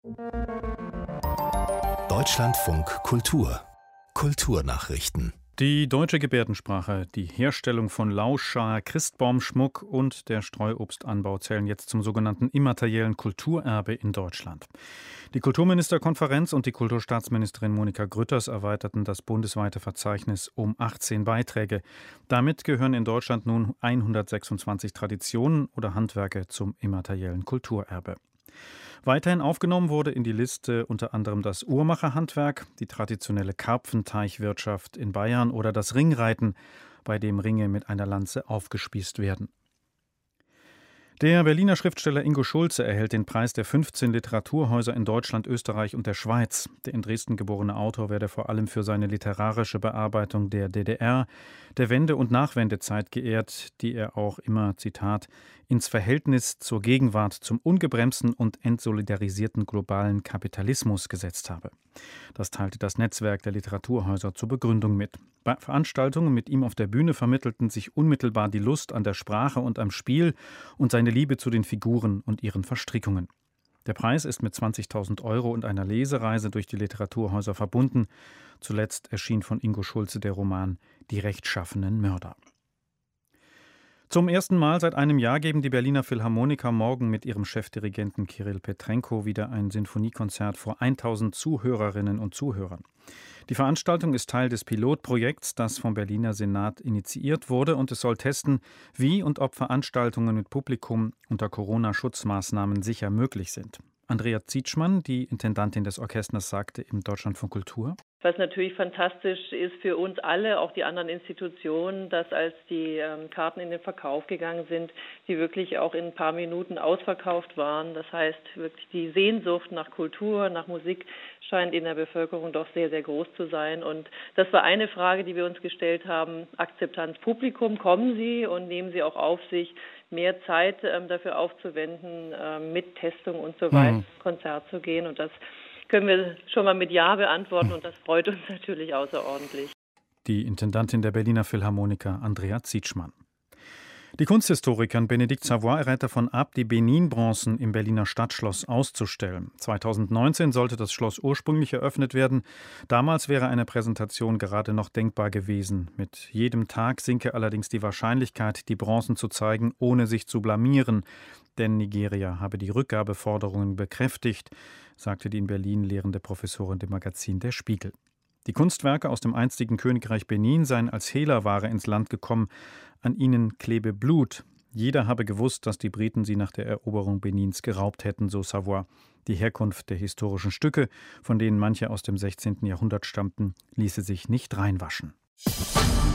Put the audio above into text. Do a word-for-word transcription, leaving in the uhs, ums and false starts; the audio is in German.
Deutschlandfunk Kultur Kulturnachrichten. Die deutsche Gebärdensprache, die Herstellung von Lauscher, Christbaumschmuck und der Streuobstanbau zählen jetzt zum sogenannten immateriellen Kulturerbe in Deutschland. Die Kulturministerkonferenz und die Kulturstaatsministerin Monika Grütters erweiterten das bundesweite Verzeichnis um achtzehn Beiträge. Damit gehören in Deutschland nun hundertsechsundzwanzig Traditionen oder Handwerke zum immateriellen Kulturerbe. Weiterhin aufgenommen wurde in die Liste unter anderem das Uhrmacherhandwerk, die traditionelle Karpfenteichwirtschaft in Bayern oder das Ringreiten, bei dem Ringe mit einer Lanze aufgespießt werden. Der Berliner Schriftsteller Ingo Schulze erhält den Preis der fünfzehn Literaturhäuser in Deutschland, Österreich und der Schweiz. Der in Dresden geborene Autor werde vor allem für seine literarische Bearbeitung der D D R, der Wende- und Nachwendezeit geehrt, die er auch immer, Zitat, ins Verhältnis zur Gegenwart zum ungebremsten und entsolidarisierten globalen Kapitalismus gesetzt habe. Das teilte das Netzwerk der Literaturhäuser zur Begründung mit. Bei Veranstaltungen mit ihm auf der Bühne vermittelten sich unmittelbar die Lust an der Sprache und am Spiel und seine Liebe zu den Figuren und ihren Verstrickungen. Der Preis ist mit zwanzigtausend Euro und einer Lesereise durch die Literaturhäuser verbunden. Zuletzt erschien von Ingo Schulze der Roman »Die rechtschaffenen Mörder«. Zum ersten Mal seit einem Jahr geben die Berliner Philharmoniker morgen mit ihrem Chefdirigenten Kirill Petrenko wieder ein Sinfoniekonzert vor tausend Zuhörerinnen und Zuhörern. Die Veranstaltung ist Teil des Pilotprojekts, das vom Berliner Senat initiiert wurde, und es soll testen, wie und ob Veranstaltungen mit Publikum unter Corona-Schutzmaßnahmen sicher möglich sind. Andrea Zietschmann, die Intendantin des Orchesters, sagte im Deutschlandfunk Kultur: Was natürlich fantastisch ist für uns alle, auch die anderen Institutionen, dass als die ähm, Karten in den Verkauf gegangen sind, die wirklich auch in ein paar Minuten ausverkauft waren. Das heißt, wirklich die Sehnsucht nach Kultur, nach Musik scheint in der Bevölkerung doch sehr, sehr groß zu sein. Und das war eine Frage, die wir uns gestellt haben: Akzeptanz Publikum, kommen Sie und nehmen Sie auch auf sich, mehr Zeit ähm, dafür aufzuwenden, ähm, mit Testung und so weiter ins Konzert zu gehen. Und das können wir schon mal mit Ja beantworten, und das freut uns natürlich außerordentlich. Die Intendantin der Berliner Philharmoniker Andrea Zietschmann. Die Kunsthistorikerin Bénédicte Savoy errät davon ab, die Benin-Bronzen im Berliner Stadtschloss auszustellen. zweitausendneunzehn sollte das Schloss ursprünglich eröffnet werden. Damals wäre eine Präsentation gerade noch denkbar gewesen. Mit jedem Tag sinke allerdings die Wahrscheinlichkeit, die Bronzen zu zeigen, ohne sich zu blamieren. Denn Nigeria habe die Rückgabeforderungen bekräftigt, sagte die in Berlin lehrende Professorin dem Magazin Der Spiegel. Die Kunstwerke aus dem einstigen Königreich Benin seien als Hehlerware ins Land gekommen. An ihnen klebe Blut. Jeder habe gewusst, dass die Briten sie nach der Eroberung Benins geraubt hätten, so Savoy. Die Herkunft der historischen Stücke, von denen manche aus dem sechzehnten Jahrhundert stammten, ließe sich nicht reinwaschen.